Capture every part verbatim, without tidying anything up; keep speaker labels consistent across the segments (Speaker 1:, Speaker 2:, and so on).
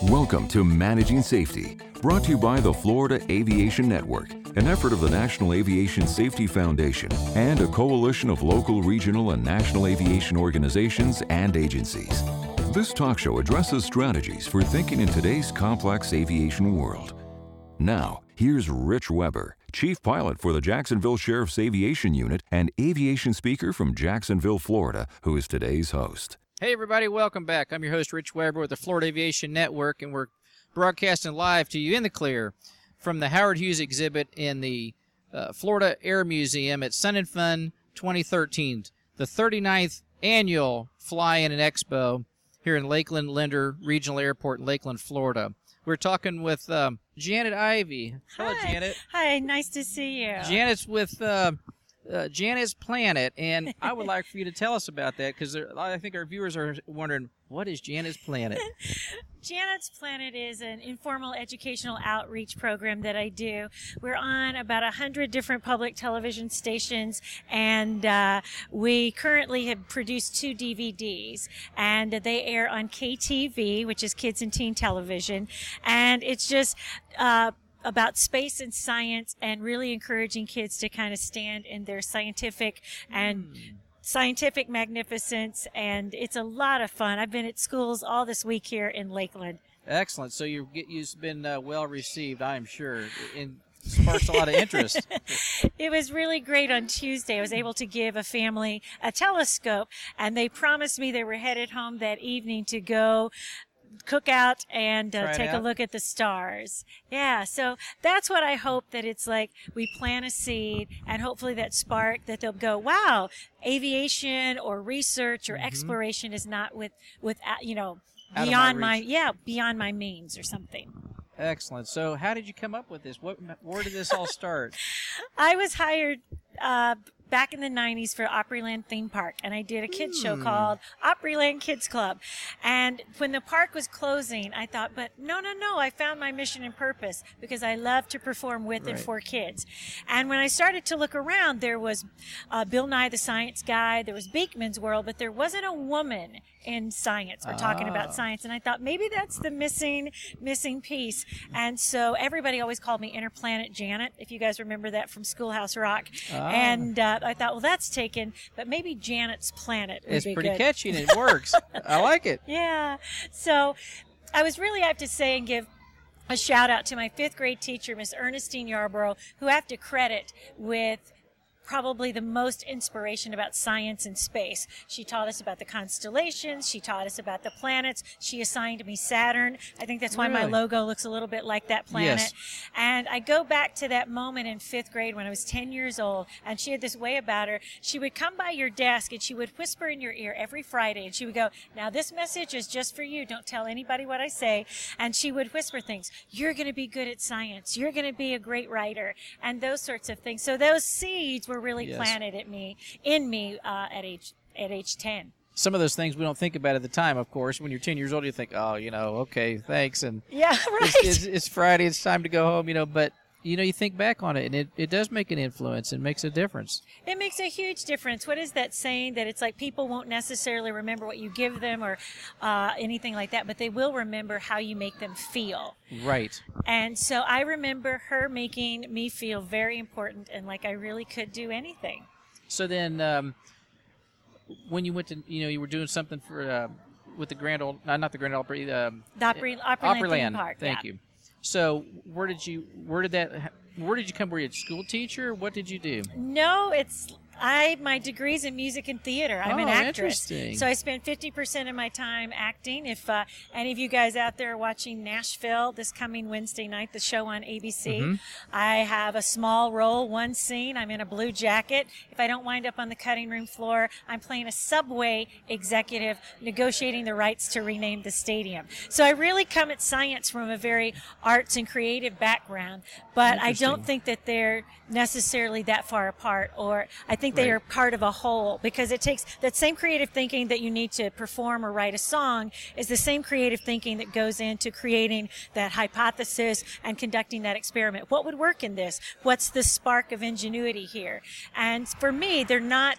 Speaker 1: Welcome to Managing Safety, brought to you by the Florida Aviation Network, an effort of the National Aviation Safety Foundation and a coalition of local, regional, and national aviation organizations and agencies. This talk show addresses strategies for thinking in today's complex aviation world. Now, here's Rich Weber, Chief Pilot for the Jacksonville Sheriff's Aviation Unit and aviation speaker from Jacksonville, Florida, who is today's host.
Speaker 2: Hey everybody, welcome back. I'm your host Rich Weber with the Florida Aviation Network, and we're broadcasting live to you in the clear from the Howard Hughes exhibit in the uh, Florida Air Museum at Sun and Fun twenty thirteen, the thirty-ninth annual Fly-In and Expo here in Lakeland Linder Regional Airport in Lakeland, Florida. We're talking with um, Janet Ivey. Hello,
Speaker 3: Hi.
Speaker 2: Janet.
Speaker 3: Hi, nice to see you.
Speaker 2: Janet's with uh, uh, Janet's Planet, and I would like for you to tell us about that, because I think our viewers are wondering, what is Janet's Planet?
Speaker 3: Janet's Planet is an informal educational outreach program that I do. We're on about a hundred different public television stations, and uh, we currently have produced two D V Ds, and they air on K T V, which is Kids and Teen Television, and it's just uh, about space and science, and really encouraging kids to kind of stand in their scientific and mm. scientific magnificence, and it's a lot of fun. I've been at schools all this week here in Lakeland.
Speaker 2: Excellent. So you've, you've been uh, well received, I'm sure, and sparks a lot of interest.
Speaker 3: It was really great on Tuesday. I was able to give a family a telescope, and they promised me they were headed home that evening to go cook out and uh, take
Speaker 2: out.
Speaker 3: a look at the stars. Yeah, so that's what I hope, that it's like we plant a seed, and hopefully that spark, that they'll go, wow, aviation or research or mm-hmm. exploration is not with, with uh, you know,
Speaker 2: Out
Speaker 3: beyond
Speaker 2: my,
Speaker 3: my, yeah, beyond my means or something.
Speaker 2: Excellent. So how did you come up with this? What, where did this all start?
Speaker 3: I was hired uh, back in the nineties for Opryland Theme Park, and I did a kids show
Speaker 2: Hmm.
Speaker 3: called Opryland Kids Club. And when the park was closing, I thought, but no, no, no, I found my mission and purpose, because I love to perform with and
Speaker 2: Right.
Speaker 3: for kids. And when I started to look around, there was uh, Bill Nye the Science Guy, there was Beakman's World, but there wasn't a woman in science or talking
Speaker 2: Ah.
Speaker 3: about science. And I thought maybe that's the missing missing piece. And so everybody always called me Interplanet Janet, if you guys remember that from Schoolhouse Rock.
Speaker 2: Ah.
Speaker 3: And uh, I thought, well, that's taken, but maybe Janet's Planet would
Speaker 2: It's
Speaker 3: be
Speaker 2: pretty
Speaker 3: good.
Speaker 2: catchy, and it works. I like it.
Speaker 3: Yeah. So I was really, I have to say and give a shout out to my fifth grade teacher, Miss Ernestine Yarborough, who I have to credit with probably the most inspiration about science and space. She taught us about the constellations. She taught us about the planets. She assigned me Saturn. I think that's why my
Speaker 2: Really?
Speaker 3: logo looks a little bit like that planet.
Speaker 2: Yes.
Speaker 3: And I go back to that moment in fifth grade when I was ten years old, and she had this way about her. She would come by your desk and she would whisper in your ear every Friday, and she would go, now this message is just for you. Don't tell anybody what I say. And she would whisper things. You're going to be good at science. You're going to be a great writer, and those sorts of things. So those seeds were really
Speaker 2: Yes.
Speaker 3: planted at me, in me uh, at age at age ten.
Speaker 2: Some of those things we don't think about at the time, of course. When you're ten years old, you think, oh, you know, okay, thanks. And
Speaker 3: Yeah, right.
Speaker 2: it's, it's, it's Friday, it's time to go home, you know. But, you know, you think back on it, and it, it does make an influence and makes a difference.
Speaker 3: It makes a huge difference. What is that saying, that it's like people won't necessarily remember what you give them or uh, anything like that, but they will remember how you make them feel.
Speaker 2: Right.
Speaker 3: And so I remember her making me feel very important and like I really could do anything.
Speaker 2: So then, um, when you went to, you know, you were doing something for, uh, with the Grand Old, uh, not the Grand Opry, um,
Speaker 3: The Opry, Opryland Theme
Speaker 2: Opryland.
Speaker 3: Park.
Speaker 2: Thank
Speaker 3: yeah.
Speaker 2: you. So where did you, where did that, where did you come? Were you a school teacher? What did you do?
Speaker 3: No, it's I my degree's in music and theater. I'm
Speaker 2: Oh,
Speaker 3: an actress.
Speaker 2: interesting.
Speaker 3: So I spend fifty percent of my time acting. If uh, any of you guys out there are watching Nashville this coming Wednesday night, the show on A B C,
Speaker 2: Mm-hmm.
Speaker 3: I have a small role, one scene. I'm in a blue jacket. If I don't wind up on the cutting room floor, I'm playing a subway executive negotiating the rights to rename the stadium. So I really come at science from a very arts and creative background, but I
Speaker 2: Interesting.
Speaker 3: don't think that they're necessarily that far apart, or I think they
Speaker 2: Right.
Speaker 3: are part of a whole, because it takes that same creative thinking that you need to perform or write a song is the same creative thinking that goes into creating that hypothesis and conducting that experiment. What would work in this? What's the spark of ingenuity here? And for me, they're not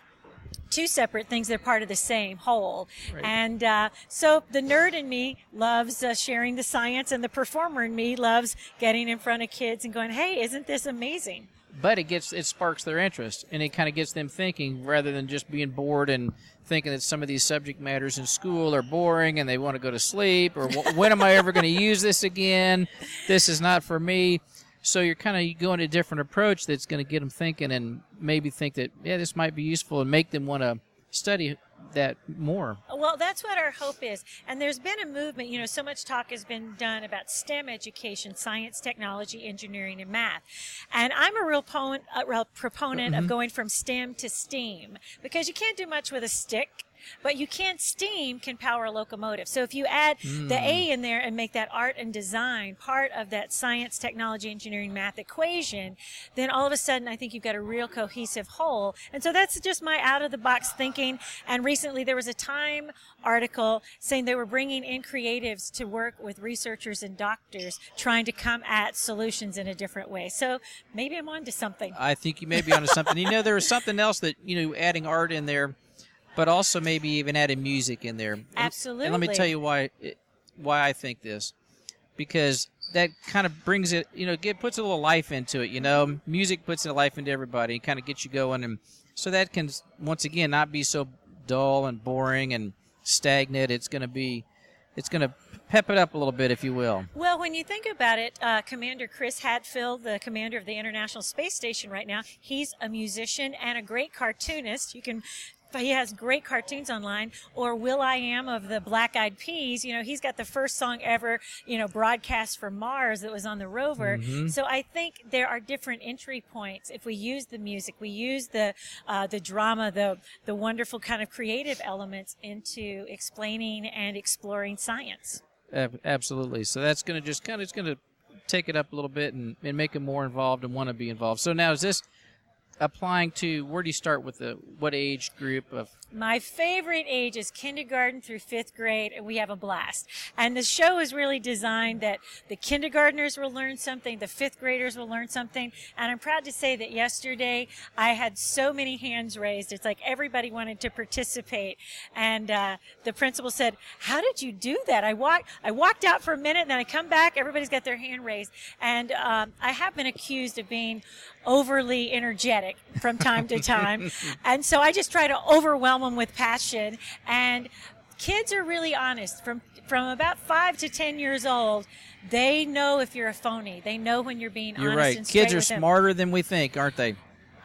Speaker 3: two separate things that are part of the same whole.
Speaker 2: Right.
Speaker 3: And uh, so the nerd in me loves uh, sharing the science, and the performer in me loves getting in front of kids and going, hey, isn't this amazing?
Speaker 2: But it gets it sparks their interest, and it kind of gets them thinking rather than just being bored and thinking that some of these subject matters in school are boring and they want to go to sleep, or when am I ever going to use this again? This is not for me. So you're kind of going a different approach that's going to get them thinking and maybe think that, yeah, this might be useful and make them want to study that more.
Speaker 3: Well, that's what our hope is. And there's been a movement, you know, so much talk has been done about STEM education, science, technology, engineering, and math. And I'm a real, po- a real proponent mm-hmm. of going from STEM to STEAM, because you can't do much with a stick. But you can, steam can power a locomotive. So if you add mm. the A in there and make that art and design part of that science, technology, engineering, math equation, then all of a sudden I think you've got a real cohesive whole. And so that's just my out-of-the-box thinking. And recently there was a Time article saying they were bringing in creatives to work with researchers and doctors trying to come at solutions in a different way. So maybe I'm onto something.
Speaker 2: I think you may be onto something. You know, there was something else that, you know, adding art in there, but also maybe even adding music in there.
Speaker 3: Absolutely.
Speaker 2: And, and let me tell you why why I think this. Because that kind of brings it, you know, get, puts a little life into it, you know. Music puts a life into everybody and kind of gets you going. And so that can, once again, not be so dull and boring and stagnant. It's going to be, it's going to pep it up a little bit, if you will.
Speaker 3: Well, when you think about it, uh, Commander Chris Hadfield, the commander of the International Space Station right now, he's a musician and a great cartoonist. You can... He has great cartoons online. Or Will I Am of the Black Eyed Peas, you know, he's got the first song ever, you know, broadcast from Mars that was on the rover.
Speaker 2: Mm-hmm.
Speaker 3: So I think there are different entry points. If we use the music, we use the uh, the drama, the the wonderful kind of creative elements into explaining and exploring science.
Speaker 2: Absolutely. So that's going to just kind of, it's going to take it up a little bit and, and make them more involved and want to be involved. So now is this applying to, where do you start with the, what age group of?
Speaker 3: My favorite age is kindergarten through fifth grade, and we have a blast. And the show is really designed that the kindergartners will learn something, the fifth graders will learn something. And I'm proud to say that yesterday I had so many hands raised. It's like everybody wanted to participate. And uh, the principal said, how did you do that? I walked, I walked out for a minute, and then I come back, everybody's got their hand raised. And um, I have been accused of being overly energetic from time to time. And so I just try to overwhelm them with passion. And kids are really honest. From from about five to ten years old, they know if you're a phony. They know when you're being
Speaker 2: you're
Speaker 3: honest
Speaker 2: right.
Speaker 3: and straight
Speaker 2: Kids are
Speaker 3: with them.
Speaker 2: smarter than we think, aren't they?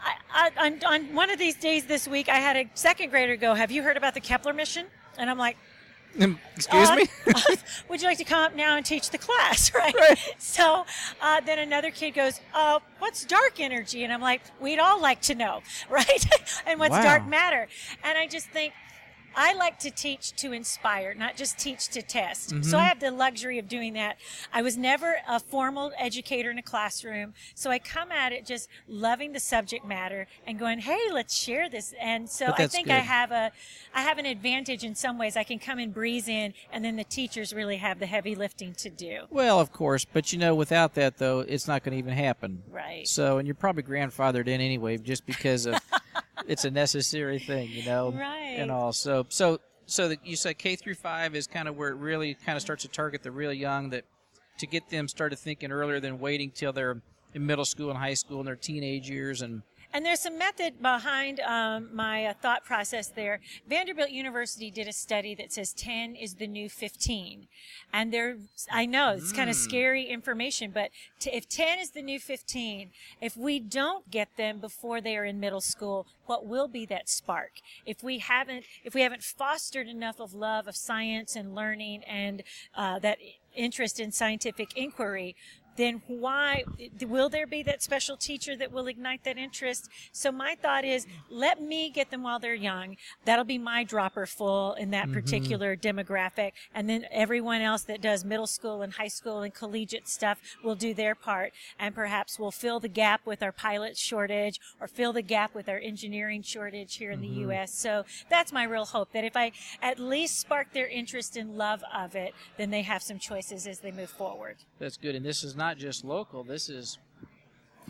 Speaker 3: I, I, on, on one of these days this week, I had a second grader go, have you heard about the Kepler mission? And I'm like,
Speaker 2: Excuse
Speaker 3: uh,
Speaker 2: me?
Speaker 3: would you like to come up now and teach the class, right?
Speaker 2: Right.
Speaker 3: So uh, then another kid goes, uh, what's dark energy? And I'm like, we'd all like to know, right? And what's
Speaker 2: Wow.
Speaker 3: dark matter? And I just think, I like to teach to inspire, not just teach to test.
Speaker 2: Mm-hmm.
Speaker 3: So I have the luxury of doing that. I was never a formal educator in a classroom, so I come at it just loving the subject matter and going, "Hey, let's share this." And so
Speaker 2: But
Speaker 3: I
Speaker 2: that's
Speaker 3: think
Speaker 2: good.
Speaker 3: I have a, I have an advantage in some ways. I can come and breeze in, and then the teachers really have the heavy lifting to do.
Speaker 2: Well, of course, but you know, without that though, it's not going to even happen.
Speaker 3: Right.
Speaker 2: So, and you're probably grandfathered in anyway, just because of it's a necessary thing, you know,
Speaker 3: Right.
Speaker 2: and all. So, so, so that you said K through five is kind of where it really kind of starts to target the real young, that to get them started thinking earlier than waiting till they're in middle school and high school and their teenage years. And
Speaker 3: And there's some method behind um, my uh, thought process there. Vanderbilt University did a study that says ten is the new fifteen. And there, I know it's kind of scary information, but t- if ten is the new fifteen, if we don't get them before they are in middle school, what will be that spark? If we haven't, if we haven't fostered enough of love of science and learning and uh, that interest in scientific inquiry, then why will there be that special teacher that will ignite that interest? So my thought is, let me get them while they're young. That'll be my dropper full in that
Speaker 2: Mm-hmm.
Speaker 3: particular demographic. And then everyone else that does middle school and high school and collegiate stuff will do their part. And perhaps we'll fill the gap with our pilot shortage or fill the gap with our engineering shortage here in
Speaker 2: Mm-hmm.
Speaker 3: the U S. So that's my real hope, that if I at least spark their interest and love of it, then they have some choices as they move forward.
Speaker 2: that's good. And this is not just local. This is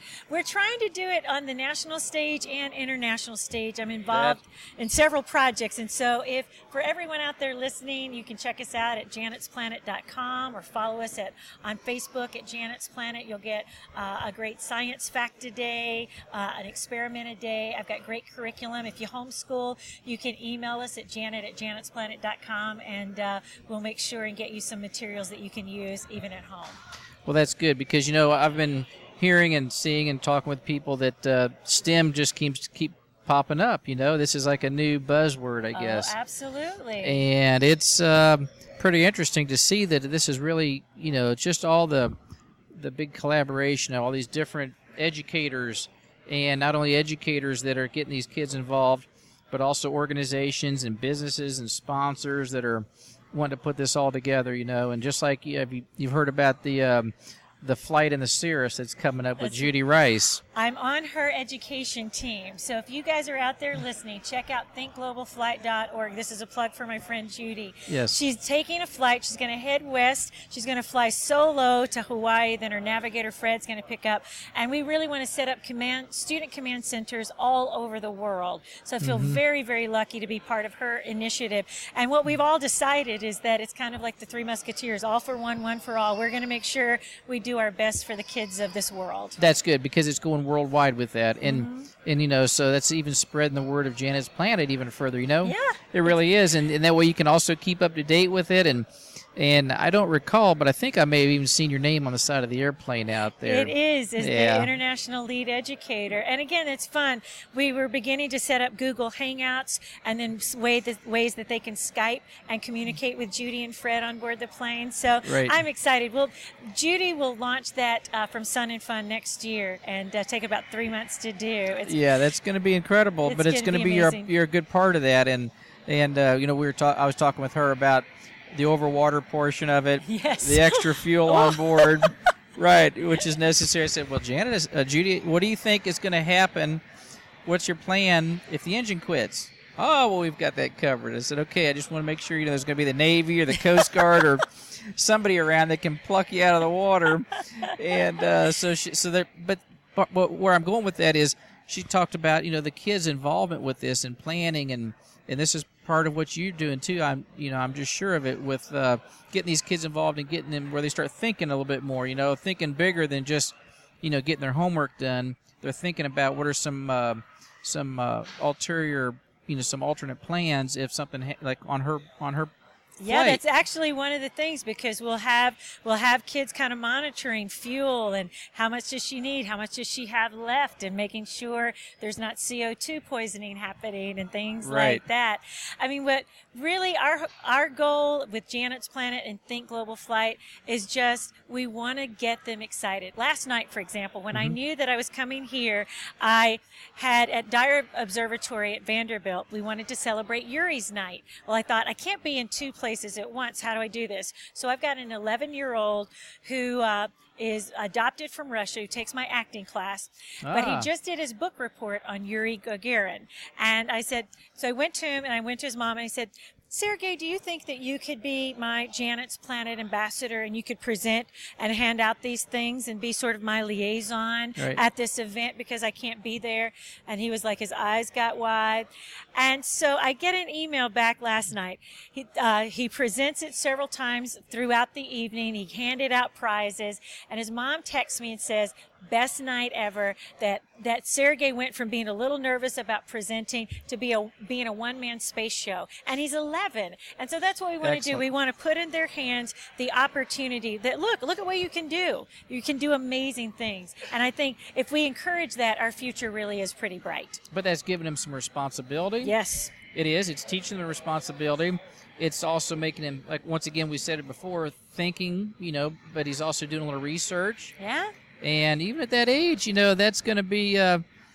Speaker 3: We're trying to do it on the national stage and international stage. I'm involved in several projects, and so if for everyone out there listening, you can check us out at janet's planet dot com or follow us at on Facebook at Janet's Planet. You'll get uh, a great science fact a day, uh, an experiment a day. I've got great curriculum. If you homeschool, you can email us at janet at janet's planet dot com, and uh, we'll make sure and get you some materials that you can use even at home.
Speaker 2: Well, that's good because, you know, I've been hearing and seeing and talking with people that uh, STEM just keeps keep popping up. You know, this is like a new buzzword, I guess.
Speaker 3: Oh, absolutely.
Speaker 2: And it's uh, pretty interesting to see that this is really, you know, just all the the big collaboration of all these different educators, and not only educators that are getting these kids involved, but also organizations and businesses and sponsors that are wanting to put this all together, you know. And just like you, you've heard about the um, the flight in the Cirrus that's coming up with
Speaker 3: That's
Speaker 2: Judy Rice.
Speaker 3: I'm on her education team. So if you guys are out there listening, check out think global flight dot org. This is a plug for my friend Judy.
Speaker 2: Yes.
Speaker 3: She's taking a flight. She's going to head west. She's going to fly solo to Hawaii. Then her navigator Fred's going to pick up. And we really want to set up command student command centers all over the world. So I feel
Speaker 2: Mm-hmm.
Speaker 3: very, very lucky to be part of her initiative. And what we've all decided is that it's kind of like the Three Musketeers, all for one, one for all. We're going to make sure we do our best for the kids of this world.
Speaker 2: That's good because it's going worldwide with that, and
Speaker 3: Mm-hmm.
Speaker 2: and you know, so that's even spreading the word of Janet's Planet even further. You know,
Speaker 3: Yeah.
Speaker 2: it really is, and, and that way you can also keep up to date with it. And and I don't recall, but I think I may have even seen your name on the side of the airplane out there.
Speaker 3: It is, is
Speaker 2: Yeah.
Speaker 3: the International Lead Educator. And again, it's fun. We were beginning to set up Google Hangouts and then s- way the, ways that they can Skype and communicate with Judy and Fred on board the plane. So
Speaker 2: Right.
Speaker 3: I'm excited. Well, Judy will launch that uh, from Sun and Fun next year and uh, take about three months to do. It's,
Speaker 2: Yeah, that's going to be incredible,
Speaker 3: It's
Speaker 2: but it's
Speaker 3: gonna
Speaker 2: going to
Speaker 3: be
Speaker 2: be, your
Speaker 3: amazing.
Speaker 2: you're a good part of that. And and uh, you know, we were ta- I was talking with her about the overwater portion of it,
Speaker 3: Yes.
Speaker 2: the extra fuel on board, right, which is necessary. I said, well, Janet, is, uh, Judy, what do you think is going to happen? What's your plan if the engine quits? Oh, well, we've got that covered. I said, okay, I just want to make sure, you know, there's going to be the Navy or the Coast Guard or somebody around that can pluck you out of the water. And uh, so, she, so there, but, but, but where I'm going with that is she talked about, you know, the kids' involvement with this and planning, and, and this is part of what you're doing too. I'm, you know, I'm just sure of it with uh, getting these kids involved and getting them where they start thinking a little bit more, you know, thinking bigger than just, you know, getting their homework done. They're thinking about what are some, uh, some uh, ulterior, you know, some alternate plans if something ha- like on her, on her
Speaker 3: Yeah,
Speaker 2: flight.
Speaker 3: that's actually one of the things, because we'll have we'll have kids kind of monitoring fuel and how much does she need, how much does she have left, and making sure there's not C O two poisoning happening and things
Speaker 2: Right.
Speaker 3: like that. I mean, what really our our goal with Janet's Planet and Think Global Flight is just we want to get them excited. Last night, for example, when I knew that I was coming here, I had at Dyer Observatory at Vanderbilt, we wanted to celebrate Yuri's night. Well, I thought I can't be in two places at once. How do I do this? So I've got an eleven-year-old who uh, is adopted from Russia, who takes my acting class, but he
Speaker 2: Ah.
Speaker 3: just did his book report on Yuri Gagarin. And I said, so I went to him and I went to his mom and I said, Sergey, do you think that you could be my Janet's Planet ambassador and you could present and hand out these things and be sort of my liaison
Speaker 2: Right.
Speaker 3: at this event because I can't be there? And he was like, his eyes got wide. And so I get an email back last night. He, uh, he presents it several times throughout the evening. He handed out prizes. And his mom texts me and says, best night ever, that that Sergey went from being a little nervous about presenting to be a being a one-man space show. And he's eleven. And so that's what we want to do.
Speaker 2: Excellent.
Speaker 3: We want to put in their hands the opportunity that, look, look at what you can do. You can do amazing things. And I think if we encourage that, our future really is pretty bright.
Speaker 2: But that's giving them some responsibility.
Speaker 3: Yes.
Speaker 2: It is. It's teaching them responsibility. It's also making him, like, once again, we said it before, thinking, you know, but he's also doing a little research.
Speaker 3: Yeah?
Speaker 2: And even at that age, you know, that's going to be uh,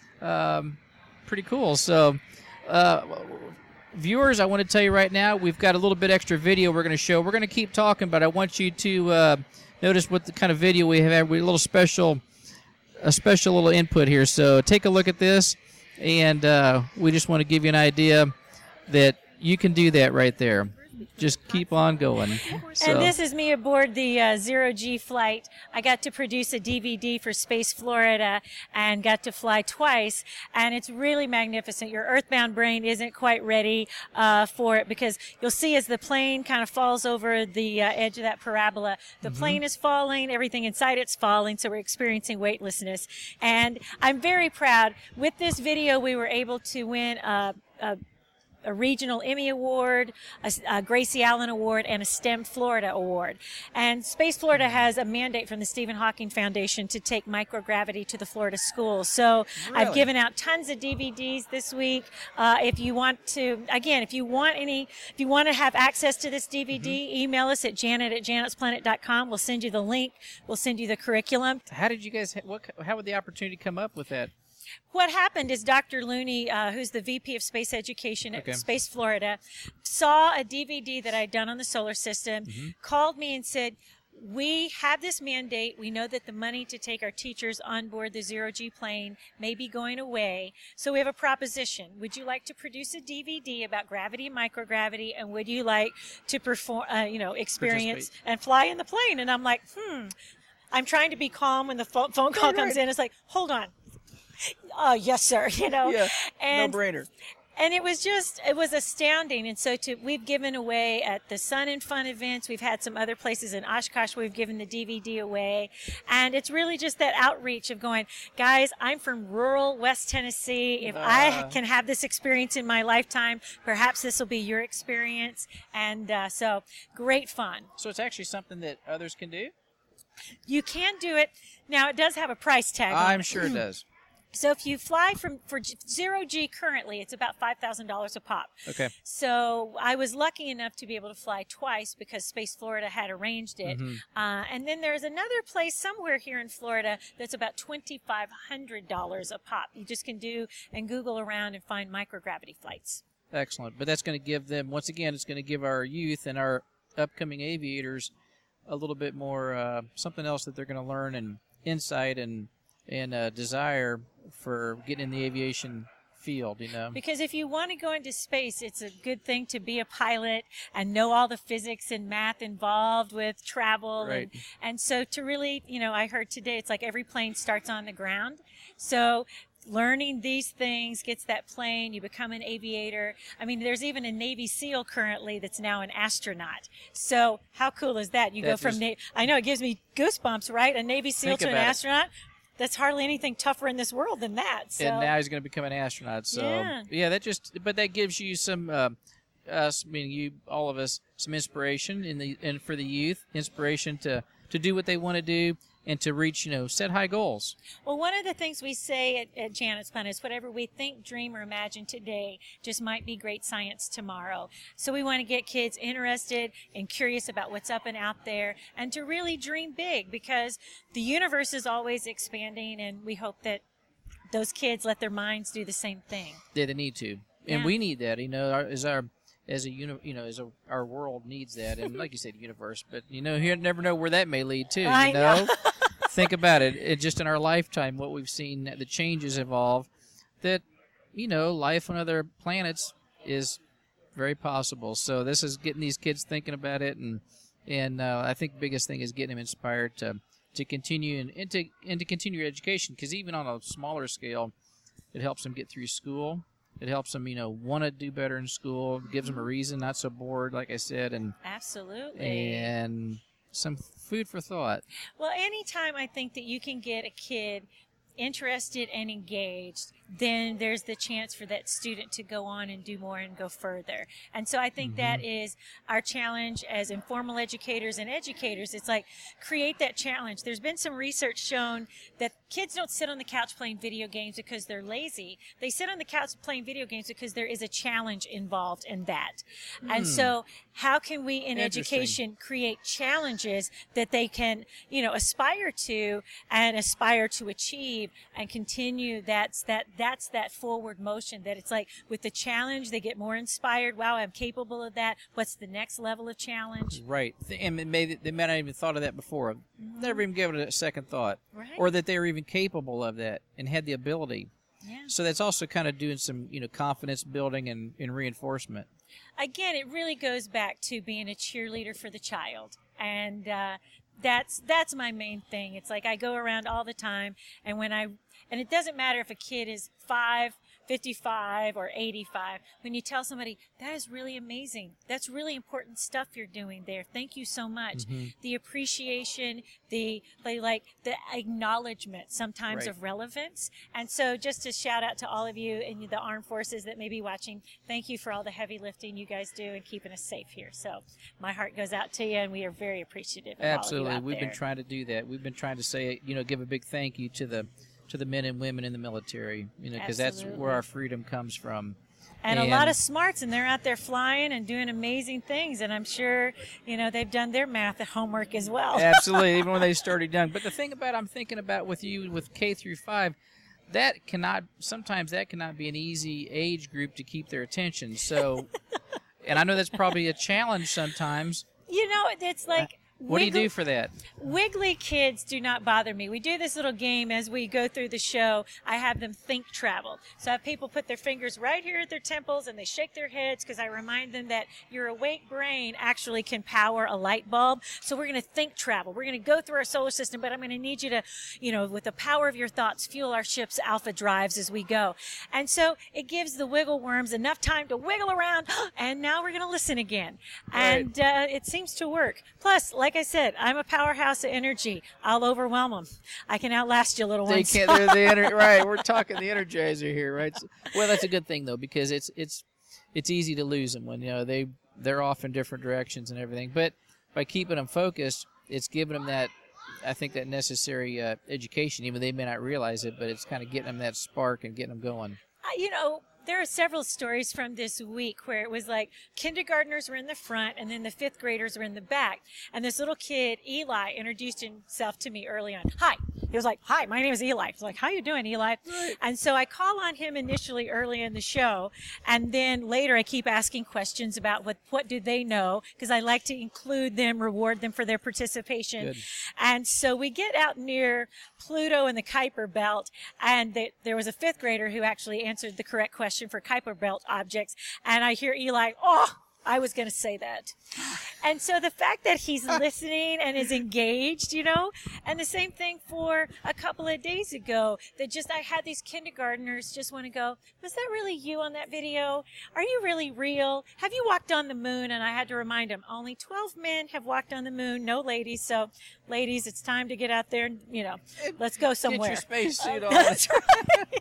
Speaker 2: um, pretty cool. So, uh, viewers, I want to tell you right now, we've got a little bit extra video we're going to show. We're going to keep talking, but I want you to uh, notice what the kind of video we have. We have a little special, a special little input here. So take a look at this, and uh, we just want to give you an idea that you can do that right there. just keep on going. So.
Speaker 3: And this is me aboard the uh, Zero G flight. I got to produce a D V D for Space Florida and got to fly twice. And it's really magnificent. Your earthbound brain isn't quite ready uh, for it, because you'll see as the plane kind of falls over the uh, edge of that parabola, the mm-hmm. plane is falling, everything inside it's falling, so we're experiencing weightlessness. And I'm very proud. With this video, we were able to win a, a a regional Emmy Award, a, a Gracie Allen Award, and a STEM Florida Award. And Space Florida has a mandate from the Stephen Hawking Foundation to take microgravity to the Florida schools. So
Speaker 2: really?
Speaker 3: I've given out tons of D V Ds this week. Uh, if you want to, again, if you want any, if you want to have access to this D V D, mm-hmm. email us at janet at janet's planet dot com. We'll send you the link. We'll send you the curriculum.
Speaker 2: How did you guys, what, how would the opportunity come up with that?
Speaker 3: What happened is Doctor Looney, uh, who's the V P of Space Education at
Speaker 2: okay.
Speaker 3: Space Florida, saw a D V D that I'd done on the solar system, mm-hmm. called me and said, we have this mandate. We know that the money to take our teachers on board the Zero G plane may be going away. So we have a proposition. Would you like to produce a D V D about gravity and microgravity? And would you like to perform, uh, you know, experience and fly in the plane? And I'm like, hmm, I'm trying to be calm when the phone call right, comes right. in. It's like, hold on. Uh, yes, sir. You know,
Speaker 2: yeah,
Speaker 3: and,
Speaker 2: no brainer.
Speaker 3: And it was just, it was astounding. And so to, we've given away at the Sun and Fun events. We've had some other places in Oshkosh where we've given the D V D away. And it's really just that outreach of going, guys, I'm from rural West Tennessee. If uh. I can have this experience in my lifetime, perhaps this will be your experience. And uh, so great fun.
Speaker 2: So it's actually something that others can do?
Speaker 3: You can do it. Now, it does have a price tag on it.
Speaker 2: I'm sure it does.
Speaker 3: So if you fly from for Zero G currently, it's about five thousand dollars a pop.
Speaker 2: Okay.
Speaker 3: So I was lucky enough to be able to fly twice because Space Florida had arranged it.
Speaker 2: Mm-hmm.
Speaker 3: Uh, and then there's another place somewhere here in Florida that's about twenty-five hundred dollars a pop. You just can do and Google around and find microgravity flights.
Speaker 2: Excellent. But that's going to give them, once again, it's going to give our youth and our upcoming aviators a little bit more, uh, something else that they're going to learn and insight and, and uh, desire for getting in the aviation field, you know.
Speaker 3: Because if you want to go into space, it's a good thing to be a pilot and know all the physics and math involved with travel.
Speaker 2: Right.
Speaker 3: And, and so to really, you know, I heard today, it's like every plane starts on the ground. So learning these things gets that plane, you become an aviator. I mean, there's even a Navy SEAL currently that's now an astronaut. So how cool is that? You
Speaker 2: that
Speaker 3: go from, Na- I know, it gives me goosebumps, right? A Navy SEAL to an astronaut. It. That's hardly anything tougher in this world than that. So.
Speaker 2: And now he's going to become an astronaut. So
Speaker 3: yeah.
Speaker 2: yeah, that just, but that gives you some, uh, us, meaning you, all of us, some inspiration in the, and for the youth, inspiration to, to do what they want to do and to reach, you know, set high goals.
Speaker 3: Well, one of the things we say at, at Janet's Planet is whatever we think, dream, or imagine today just might be great science tomorrow. So we want to get kids interested and curious about what's up and out there and to really dream big because the universe is always expanding and we hope that those kids let their minds do the same thing.
Speaker 2: Yeah, they need to. And yeah. we need that, you know, our, as our as a uni, you know, as a, our world needs that, and like you said, universe. But you know, you never know where that may lead to. You
Speaker 3: I
Speaker 2: know,
Speaker 3: know.
Speaker 2: Think about it. It. Just in our lifetime, what we've seen, the changes evolve. That you know, life on other planets is very possible. So this is getting these kids thinking about it, and and uh, I think the biggest thing is getting them inspired to to continue and, and to and to continue your education. Because even on a smaller scale, it helps them get through school. It helps them, you know, want to do better in school. It gives them a reason, not so bored, like I said, and
Speaker 3: absolutely,
Speaker 2: and some food for thought.
Speaker 3: Well, anytime I think that you can get a kid interested and engaged, then there's the chance for that student to go on and do more and go further. And so I think mm-hmm. that is our challenge as informal educators and educators. It's like create that challenge. There's been some research shown that kids don't sit on the couch playing video games because they're lazy. They sit on the couch playing video games because there is a challenge involved in that. Mm. And so how can we in education create challenges that they can, you know, aspire to and aspire to achieve and continue? That's that that's that forward motion that it's like with the challenge they get more inspired. Wow, I'm capable of that. What's the next level of challenge?
Speaker 2: Right. And they may, they may not even thought of that before. Mm-hmm. Never even given it a second thought.
Speaker 3: Right.
Speaker 2: Or that they were even capable of that and had the ability.
Speaker 3: Yeah.
Speaker 2: So that's also kind of doing some, you know, confidence building and, and reinforcement.
Speaker 3: again, it really goes back to being a cheerleader for the child. And uh, that's that's my main thing. It's like I go around all the time, and when I and it doesn't matter if a kid is five, fifty-five, or eighty-five. When you tell somebody that is really amazing, that's really important stuff you're doing there. Thank you so much.
Speaker 2: Mm-hmm.
Speaker 3: The appreciation, the like, like the acknowledgement sometimes
Speaker 2: Right.
Speaker 3: of relevance. And so, just to shout out to all of you in the armed forces that may be watching, thank you for all the heavy lifting you guys do and keeping us safe here. So my heart goes out to you, and we are very appreciative of
Speaker 2: Absolutely.
Speaker 3: all of you out
Speaker 2: We've
Speaker 3: there.
Speaker 2: been trying to do that. We've been trying to say, you know, give a big thank you to the to the men and women in the military, you know, because that's
Speaker 3: Absolutely.
Speaker 2: where our freedom comes from.
Speaker 3: And, a lot of smarts, and they're out there flying and doing amazing things. And I'm sure, you know, they've done their math at homework as well.
Speaker 2: Absolutely, even when they started young. But the thing about I'm thinking about with you with K through five, that cannot sometimes that cannot be an easy age group to keep their attention. So, and I know that's probably a challenge sometimes.
Speaker 3: You know, it's like.
Speaker 2: What do you
Speaker 3: wiggle-
Speaker 2: do for that?
Speaker 3: Wiggly kids do not bother me. We do this little game as we go through the show. I have them think travel. So I have people put their fingers right here at their temples and they shake their heads because I remind them that your awake brain actually can power a light bulb. So we're going to think travel. We're going to go through our solar system, but I'm going to need you to, you know, with the power of your thoughts, fuel our ship's alpha drives as we go. And so it gives the wiggle worms enough time to wiggle around, and now we're going to listen again.
Speaker 2: Right.
Speaker 3: And uh, it seems to work. Plus, like I said, I'm a powerhouse of energy. I'll overwhelm them. I can outlast you, little
Speaker 2: They
Speaker 3: ones.
Speaker 2: can't. They're the ener- right. We're talking the Energizer here, right? So- well, that's a good thing though, because it's it's it's easy to lose them when you know they they're off in different directions and everything. But by keeping them focused, it's giving them that I think that necessary uh, education. Even they may not realize it, but it's kind of getting them that spark and getting them going.
Speaker 3: Uh, you know, there are several stories from this week where it was like kindergartners were in the front and then the fifth graders were in the back. And this little kid, Eli, introduced himself to me early on. Hi. He was like, hi, my name is Eli. I was like, how you doing, Eli?
Speaker 2: Right.
Speaker 3: And so I call on him initially early in the show. And then later I keep asking questions about what, what do they know? Because I like to include them, reward them for their participation.
Speaker 2: Good.
Speaker 3: And so we get out near Pluto and the Kuiper Belt, and they, there was a fifth grader who actually answered the correct question for Kuiper Belt objects. And I hear Eli, oh, I was going to say that. And so the fact that he's listening and is engaged, you know, and the same thing for a couple of days ago, that just I had these kindergartners just want to go, was that really you on that video? Are you really real? Have you walked on the moon? And I had to remind him, only twelve men have walked on the moon, no ladies. So, ladies, it's time to get out there and, you know, let's go somewhere.
Speaker 2: Get your spacesuit
Speaker 3: Uh,
Speaker 2: on.
Speaker 3: That's right.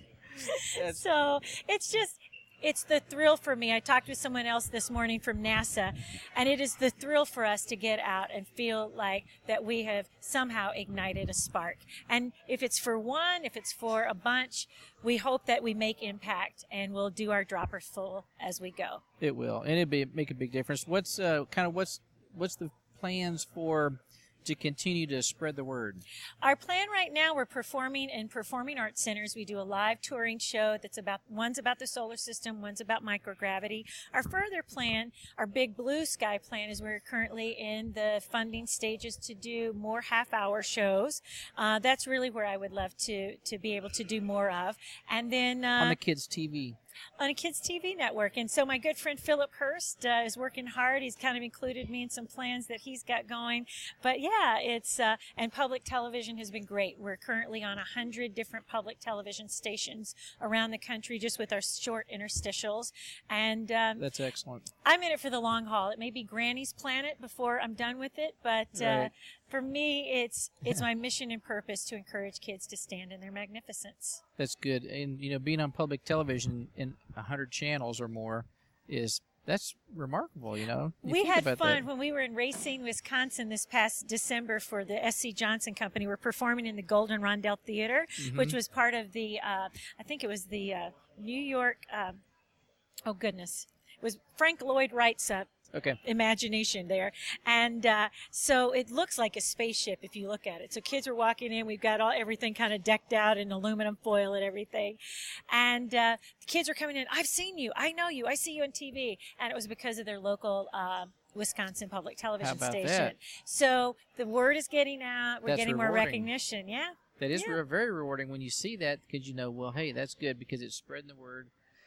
Speaker 2: That's-
Speaker 3: So it's just, it's the thrill for me. I talked with someone else this morning from NASA, and it is the thrill for us to get out and feel like that we have somehow ignited a spark. And if it's for one, if it's for a bunch, we hope that we make impact, and we'll do our droppers full as we go.
Speaker 2: It will, and it'd be make a big difference. What's uh, kind of what's what's the plans for to continue to spread the word?
Speaker 3: Our plan right now, we're performing in performing arts centers. We do a live touring show that's about, one's about the solar system, one's about microgravity. Our further plan, our big blue sky plan, is we're currently in the funding stages to do more half-hour shows. Uh, that's really where I would love to to be able to do more of. And then uh,
Speaker 2: On the kids' T V.
Speaker 3: on a kids T V network. And so my good friend Philip Hurst uh, is working hard. He's kind of included me in some plans that he's got going. But yeah, it's uh, and public television has been great. We're currently on a hundred different public television stations around the country, just with our short interstitials. And um,
Speaker 2: That's excellent.
Speaker 3: I'm in it for the long haul. It may be Granny's Planet before I'm done with it, but uh,
Speaker 2: Right.
Speaker 3: for me, it's it's my mission and purpose to encourage kids to stand in their magnificence.
Speaker 2: That's good. And you know, being on public television in a hundred channels or more is that's remarkable. You know, You
Speaker 3: we
Speaker 2: think
Speaker 3: had
Speaker 2: about
Speaker 3: fun
Speaker 2: that.
Speaker 3: when we were in Racine, Wisconsin this past December for the S C Johnson Company. We're performing in the Golden Rondell Theater,
Speaker 2: Mm-hmm.
Speaker 3: which was part of the, uh, I think it was the uh, New York, um, oh goodness, it was Frank Lloyd Wright's uh,
Speaker 2: Okay.
Speaker 3: imagination there. And uh, so it looks like a spaceship if you look at it. So kids are walking in. We've got all everything kind of decked out in aluminum foil and everything. And uh, the kids are coming in. I've seen you. I know you. I see you on T V. And it was because of their local uh, Wisconsin public television
Speaker 2: about
Speaker 3: station.
Speaker 2: that?
Speaker 3: So the word is getting out. We're
Speaker 2: That's
Speaker 3: getting more
Speaker 2: rewarding.
Speaker 3: recognition. Yeah.
Speaker 2: That is
Speaker 3: Yeah.
Speaker 2: re- very rewarding when you see that because you know, well, hey, that's good because it's spreading the word.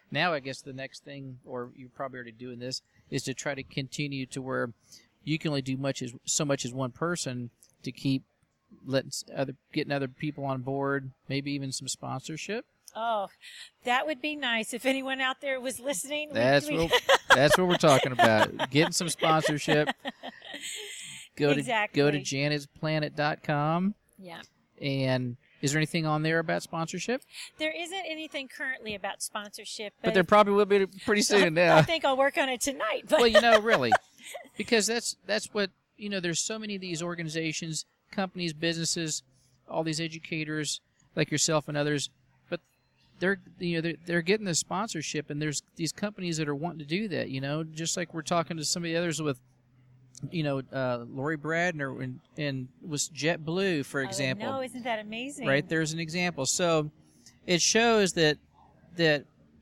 Speaker 2: now I guess the next thing, or you're probably already doing this, is to try to continue to where you can only do much as so much as one person to keep letting other getting other people on board, maybe even some sponsorship.
Speaker 3: Oh, that would be nice if anyone out there was listening.
Speaker 2: That's
Speaker 3: we,
Speaker 2: what that's what we're talking about. Getting some sponsorship. Go
Speaker 3: exactly.
Speaker 2: to go to janet's planet dot com.
Speaker 3: Yeah.
Speaker 2: And is there anything on there about sponsorship?
Speaker 3: There isn't anything currently about sponsorship, but,
Speaker 2: but there probably will be pretty soon now.
Speaker 3: I think I'll work on it tonight. But.
Speaker 2: Well, you know, really, because that's that's what you know. There's so many of these organizations, companies, businesses, all these educators like yourself and others. They're you know they're, they're getting the sponsorship, and there's these companies that are wanting to do that. You know, just like we're talking to some of the others with, you know, uh, Lori Bradner and and was JetBlue, for example.
Speaker 3: Oh, no, isn't that amazing?
Speaker 2: Right, there's an example. So it shows that that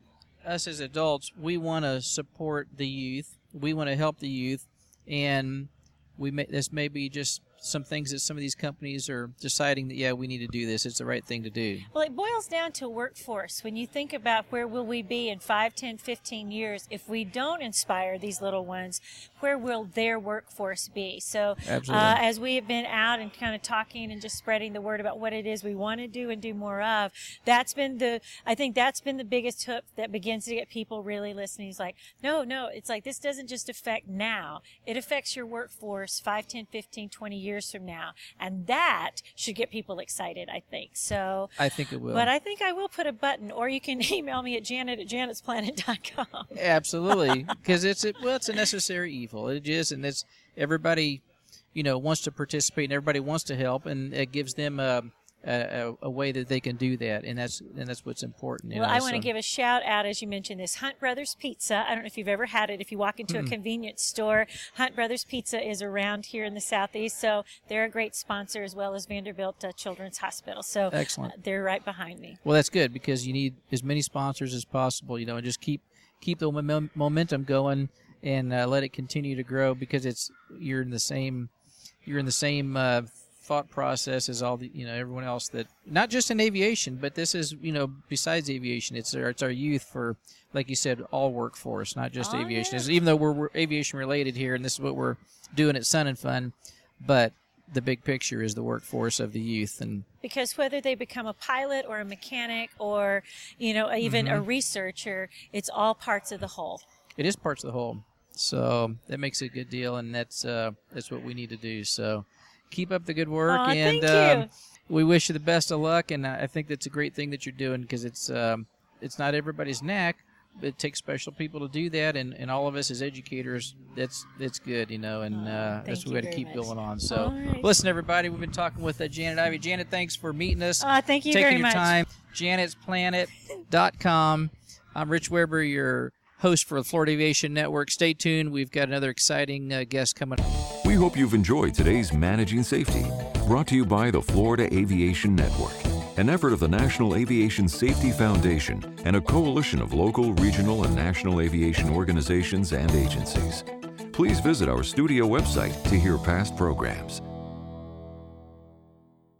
Speaker 2: us as adults, we want to support the youth, we want to help the youth, and we may, this may be just some things that some of these companies are deciding that, yeah, we need to do this. It's the right thing to do.
Speaker 3: Well, it boils down to workforce. When you think about where will we be in five, ten, fifteen years, if we don't inspire these little ones, where will their workforce be? So uh, as we have been out and kind of talking and just spreading the word about what it is we want to do and do more of, that's been the, I think that's been the biggest hook that begins to get people really listening. It's like, no, no, it's like this doesn't just affect now. It affects your workforce five, ten, fifteen, twenty years from now, and that should get people excited, I think. So
Speaker 2: I think it will.
Speaker 3: But I think I will put a button, or you can email me at janet at janet's planet dot com.
Speaker 2: Absolutely, because it's a, well, it's a necessary evil. It is, and it's everybody, you know, wants to participate, and everybody wants to help, and it gives them a a, a way that they can do that, and that's and that's what's important. You
Speaker 3: well,
Speaker 2: know,
Speaker 3: I want to
Speaker 2: so.
Speaker 3: give a shout out, as you mentioned, this Hunt Brothers Pizza. I don't know if you've ever had it. If you walk into mm. a convenience store, Hunt Brothers Pizza is around here in the Southeast, so they're a great sponsor, as well as Vanderbilt uh, Children's Hospital. So
Speaker 2: excellent.
Speaker 3: Uh, they're right behind me.
Speaker 2: Well, that's good, because you need as many sponsors as possible, you know, and just keep keep the mom- momentum going and uh, let it continue to grow, because it's you're in the same you're in the same. Uh, thought process as all the you know everyone else, that not just in aviation, but this is you know besides aviation, it's our, it's our youth, for like you said, all workforce, not just
Speaker 3: oh,
Speaker 2: aviation.
Speaker 3: Yeah.
Speaker 2: Even though we're, we're aviation related here, and this is what we're doing at Sun and Fun, but the big picture is the workforce of the youth. And
Speaker 3: because whether they become a pilot or a mechanic or you know even mm-hmm. a researcher, it's all parts of the whole.
Speaker 2: It is parts of the whole, so that makes it a good deal, and that's uh that's what we need to do. So keep up the good work,
Speaker 3: Aw,
Speaker 2: and
Speaker 3: thank
Speaker 2: um,
Speaker 3: you.
Speaker 2: we wish you the best of luck. And I think that's a great thing that you're doing, because it's um, it's not everybody's knack. It takes special people to do that, and, and all of us as educators, that's that's good, you know, and uh, that's what we got to keep
Speaker 3: much.
Speaker 2: going on. So,
Speaker 3: right.
Speaker 2: Listen, everybody, we've been talking with uh, Janet Ivey. Janet, thanks for meeting us.
Speaker 3: Uh, thank you
Speaker 2: taking
Speaker 3: very
Speaker 2: your
Speaker 3: much.
Speaker 2: time. janet's planet dot com. I'm Rich Weber, your host for the Florida Aviation Network. Stay tuned. We've got another exciting uh, guest coming up.
Speaker 1: We hope you've enjoyed today's Managing Safety, brought to you by the Florida Aviation Network, an effort of the National Aviation Safety Foundation and a coalition of local, regional, and national aviation organizations and agencies. Please visit our studio website to hear past programs.